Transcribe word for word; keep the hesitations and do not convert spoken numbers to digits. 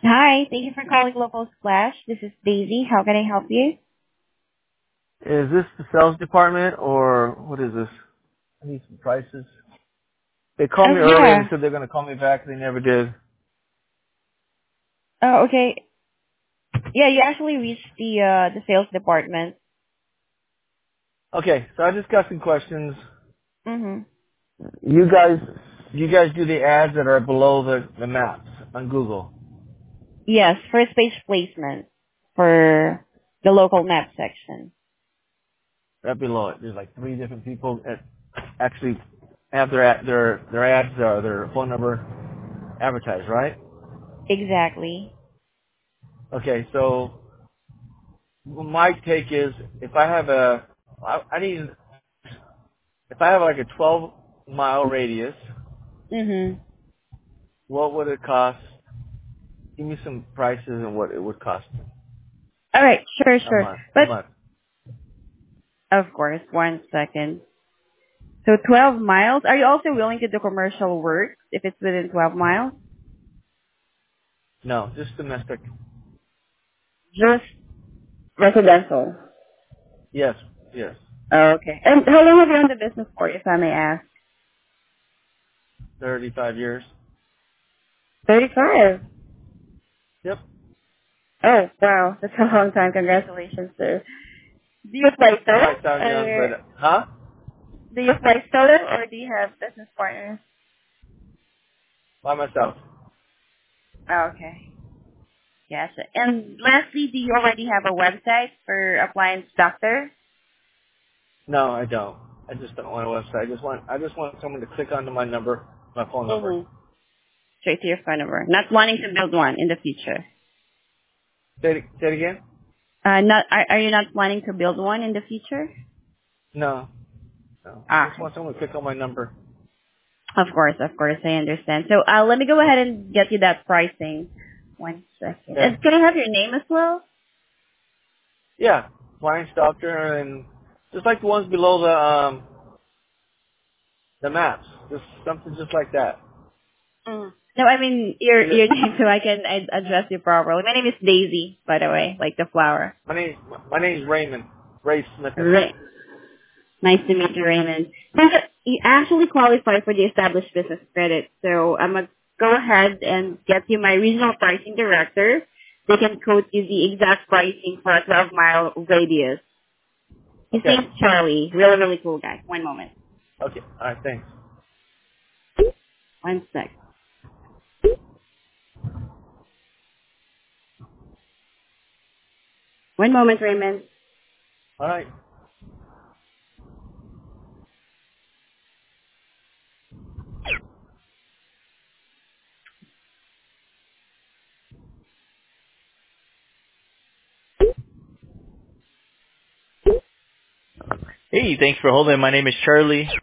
Hi, thank you for calling Local Splash. This is Daisy. How can I help you? Is this the sales department or what is this? I need some prices. They called Oh, me earlier and yeah. they said they're going to call me back. They never did. Oh, okay. Yeah, you actually reached the uh the sales department. Okay, so I just got some questions. Mm-hmm. You guys, you guys do the ads that are below the, the maps on Google. Yes, first page placement for the local map section. Right below it, there's like three different people that actually have their ad, their their ads or their phone number advertised, right? Exactly. Okay, so my take is if I have a, I, I need, if I have like a twelve mile radius, Mm-hmm. what would it cost? Give me some prices and what it would cost All right, sure, a sure. month. A But month. of course, one second. So twelve miles. Are you also willing to do commercial work if it's within twelve miles? No, just domestic. Just residential. Yes, yes. Oh, okay. And how long have you owned the business for, if I may ask? Thirty-five years. Thirty-five. Yep. Oh, wow. That's a long time. Congratulations, sir. Do you fly That solo? might sound young, Or but huh? do you fly solo or do you have business partners? By myself. Oh, okay. Gotcha. And lastly, do you already have a website for Appliance Doctor? No, I don't. I just don't want a website. I just want I just want someone to click onto my number, my phone number. Mm-hmm. Straight to your phone number. Not wanting to build one in the future. Say it, say it again? Uh, not, are, are you not planning to build one in the future? No. No. I Ah, just want someone to click on my number. of course, of course, I understand. So uh, let me go ahead and get you that pricing. One second. Okay? And can I have your name as well? Yeah. Flying Doctor and just like the ones below the um the maps. Just something just like that. Mm. No, I mean your Is it your name, so I can ad- address you properly. My name is Daisy, by the way, like the flower. my name my name's Raymond. Ray Smithen. Right. Nice to meet you, Raymond. Since you actually qualify for the established business credit, so I'm gonna go ahead and get you my regional pricing director. They can quote you the exact pricing for a twelve mile radius. His Okay. name's Charlie. Really, really cool guy. One moment. Okay. All right. Thanks. One sec. One moment, Raymond. All right. Hey, thanks for holding. My name is Charlie.